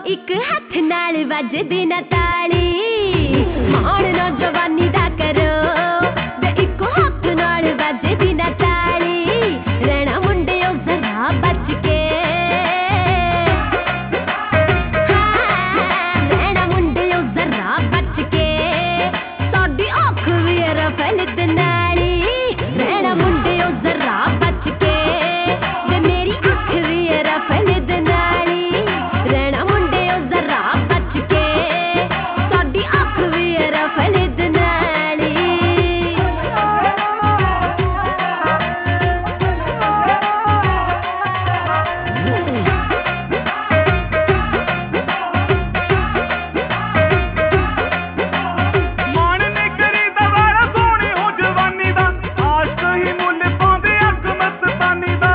ਇੱਕ ਹੱਥ ਨਾਲ ਵੱਜਦੀ ਨਾ ਤਾਲੀ ਮਾਣ ਨਾ ਜਵਾਨੀ ਦਾ ਕਰੋ ਵੇ ਇੱਕ ਹੱਥ ਨਾਲ ਵੱਜਦੀ ਨਾ ਤਾਲੀ ਰਹਿਣਾ ਮੁੰਡਿਓ ਜ਼ਰਾ ਬਚ ਕੇ ਰਹਿਣਾ ਮੁੰਡਿਓ ਜ਼ਰਾ ਬਚ ਕੇ ਸਾਡੀ ਅੱਖ ਵੀ ਰਫਲ ਦੇ ਨਾਲੀ ਰਹਿਣਾ ਮੁੰਡਿਓ ਜ਼ਰਾ ਬਚ ਕੇ ਵੇ ਮੇਰੀ ਅੱਖ ਵੀ ਰਫਲ ਦੇ ਨਾਲੀ ਰਹਿਣਾ ਮੁੰਡਿਓ ਜ਼ਰਾ ਬਚ ਕੇ ਸਾਡੀ ਅੱਖ ਵੀ ਰਫਲ ਦੇ ਨਾਲੀ ਮਾਣ ਨੀ ਕਰੀਦਾ ਵਾਲਾ ਸੋਹਣੀ ਹੋ ਜਵਾਨੀ ਦਾ ਆਸ਼ਕ ਹੀ ਮੁੱਲ ਪਾਉਂਦੇ ਅੱਗ ਮਸਤਾਨੀ ਦਾ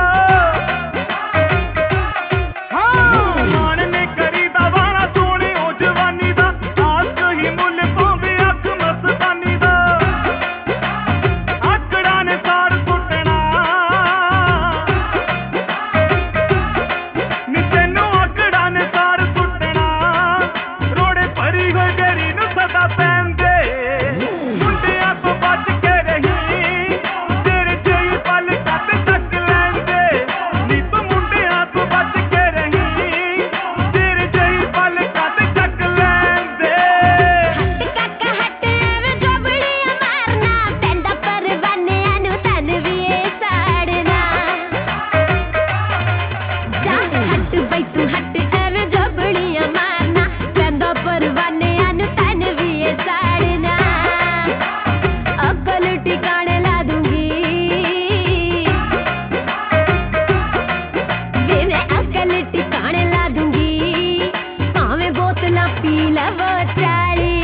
ਮਾਣ ਨੀ ਕਰੀਦਾ ਵਾਲਾ ਸੋਹਣੀ ਹੋ ਜਵਾਨੀ ਦਾ ਆਸ਼ਕ ਹੀ ਮੁੱਲ ਪਾਉਂਦੇ ਅੱਗ ਮਸਤਾਨੀ ਦਾ ਆਕੜਾਂ ਨੇ ਸਾੜ ਸੁੱਟਣਾ ਨੀ ਤੈਨੂੰ ਆਕੜਾਂ ਨੇ ਸਾੜ ਸੁੱਟਣਾ ਰੋੜੇ ਭਰੀ ਹੋਈ ਗਰੀ ਨੂੰ ਸਦਾ ਪੈਂਦੇ ਮੁੰਡਿਆਂ ਤੋਂ ਬਚ ਕੇ ਰਹੀ ਤੇਰੇ ਜਿਹੀ ਪਲ ਕੱਟ ਤੱਕ ਲੈਂਦੇ ਨੀ ਤੂੰ ਮੁੰਡਿਆਂ ਤੋਂ ਬਚ ਕੇ ਰਹੀ ਤੇਰੇ ਜਿਹੀ ਪਲ ਕੱਟ ਤੱਕ ਲੈਂਦੇ ਹੱਟ ਕਾਕਾ ਹੱਟ ਐਵੇਂ ਜੋਬੜੀਆਂ ਮਾਰਨਾ ਪੈਂਦਾ ਪਰਵਾਨਿਆਂ ਨੂੰ ਤਨ ਵੀ ਇਹ ਸਾੜਨਾ ਜਾ ਹੱਟ ਬਈ ਤੂੰ ਹੱਟ ਐਵੇਂ ਜੋਬੜੀਆਂ ਮਾਰਨਾ ਪੈਂਦਾ ਪਰਵਾਨਿਆਂ ਨੂੰ ਤਨ ਵੀ ਇਹ ਸਾੜਨਾ ਅਕਲ ਟਿਕਾਣੇ ਲਾ ਦੂੰਗੀ ਵੇ ਮੈਂ ਅਕਲ ਟਿਕਾਣੇ ਲਾ ਦੂੰਗੀ ਭਾਵੇਂ ਬੋਤਲਾਂ ਪੀ ਲਵੋ 40